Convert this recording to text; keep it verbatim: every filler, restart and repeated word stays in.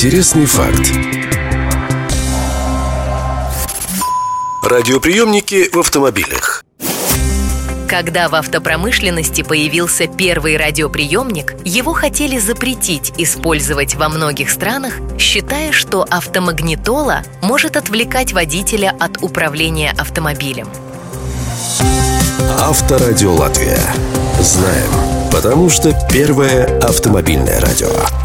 Интересный факт. Радиоприемники в автомобилях. Когда в автопромышленности появился первый радиоприемник, его хотели запретить использовать во многих странах, считая, что автомагнитола может отвлекать водителя от управления автомобилем. Авторадио Латвия. Знаем, потому что первое автомобильное радио.